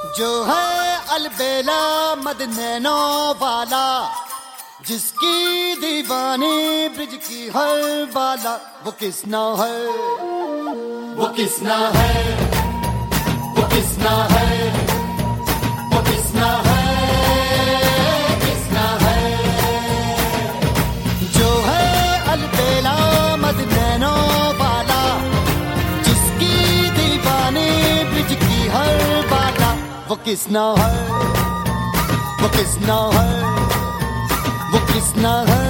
जो है अलबेला मद नैनो वाला, जिसकी दीवानी ब्रिज की हर बाला, वो किसना है, वो किसना है, वो किसना है, वो किसना है, किसना है। जो है अलबेला मद नैनो वाला, जिसकी दीवानी ब्रिज की हर बाला, वो किसना है, वो किसना है, वो किसना है।